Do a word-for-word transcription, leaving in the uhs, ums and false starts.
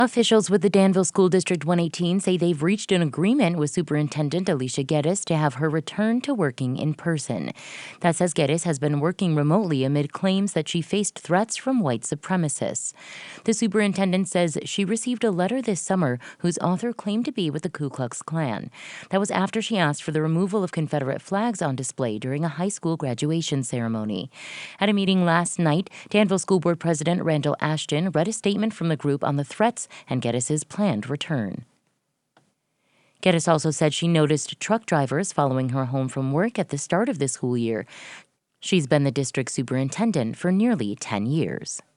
Officials with the Danville School District one eighteen say they've reached an agreement with Superintendent Alicia Geddes to have her return to working in person. That says Geddes has been working remotely amid claims that she faced threats from white supremacists. The superintendent says she received a letter this summer whose author claimed to be with the Ku Klux Klan. That was after she asked for the removal of Confederate flags on display during a high school graduation ceremony. At a meeting last night, Danville School Board President Randall Ashton read a statement from the group on the threats and Geddes' planned return. Geddes also said she noticed truck drivers following her home from work at the start of the school year. She's been the district superintendent for nearly ten years.